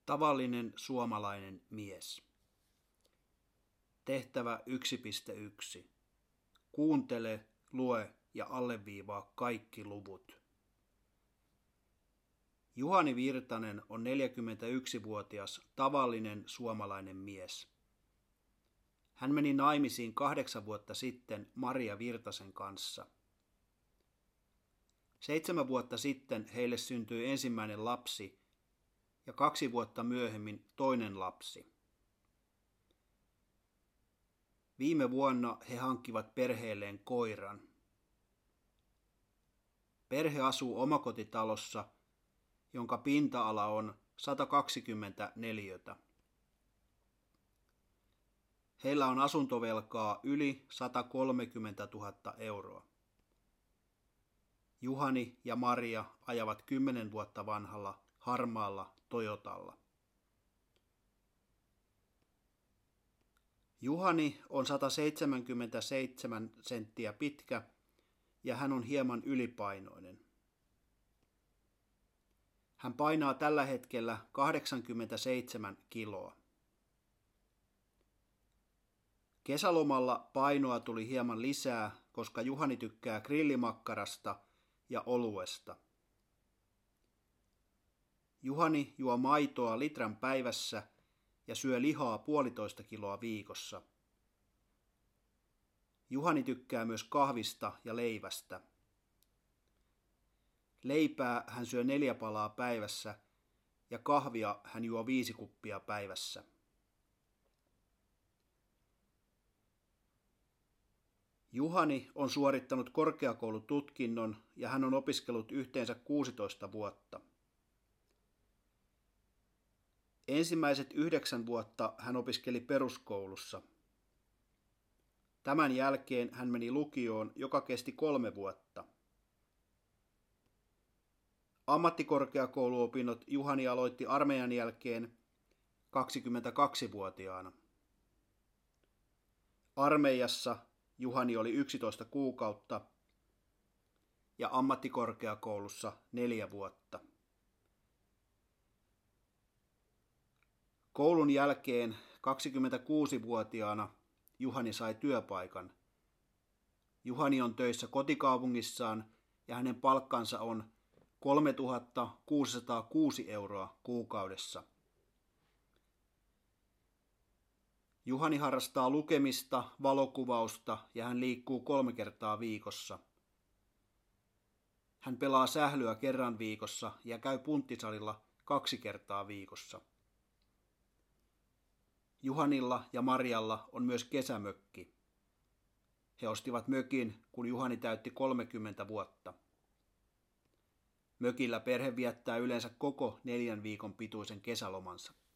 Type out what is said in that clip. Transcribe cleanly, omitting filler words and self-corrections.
Tavallinen suomalainen mies. Tehtävä 1.1. Kuuntele, lue ja alleviivaa kaikki luvut. Juhani Virtanen on 41-vuotias tavallinen suomalainen mies. Hän meni naimisiin 8 vuotta sitten Maria Virtasen kanssa. 7 vuotta sitten heille syntyi ensimmäinen lapsi ja 2 vuotta myöhemmin toinen lapsi. Viime vuonna he hankkivat perheelleen koiran. Perhe asuu omakotitalossa, jonka pinta-ala on 120 neliötä. Heillä on asuntovelkaa yli 130 000 euroa. Juhani ja Maria ajavat 10 vuotta vanhalla harmaalla Toyotalla. Juhani on 177 senttiä pitkä ja hän on hieman ylipainoinen. Hän painaa tällä hetkellä 87 kiloa. Kesälomalla painoa tuli hieman lisää, koska Juhani tykkää grillimakkarasta ja oluesta. Juhani juo maitoa litran päivässä ja syö lihaa 1,5 kiloa viikossa. Juhani tykkää myös kahvista ja leivästä. Leipää hän syö 4 palaa päivässä ja kahvia hän juo 5 kuppia päivässä. Juhani on suorittanut korkeakoulututkinnon ja hän on opiskellut yhteensä 16 vuotta. Ensimmäiset 9 vuotta hän opiskeli peruskoulussa. Tämän jälkeen hän meni lukioon, joka kesti 3 vuotta. Ammattikorkeakouluopinnot Juhani aloitti armeijan jälkeen 22-vuotiaana. Armeijassa Juhani oli 11 kuukautta ja ammattikorkeakoulussa 4 vuotta. Koulun jälkeen 26-vuotiaana Juhani sai työpaikan. Juhani on töissä kotikaupungissaan ja hänen palkkansa on 3 606 euroa kuukaudessa. Juhani harrastaa lukemista, valokuvausta ja hän liikkuu 3 kertaa viikossa. Hän pelaa sählyä kerran viikossa ja käy punttisalilla 2 kertaa viikossa. Juhanilla ja Marialla on myös kesämökki. He ostivat mökin, kun Juhani täytti 30 vuotta. Mökillä perhe viettää yleensä koko 4 viikon pituisen kesälomansa.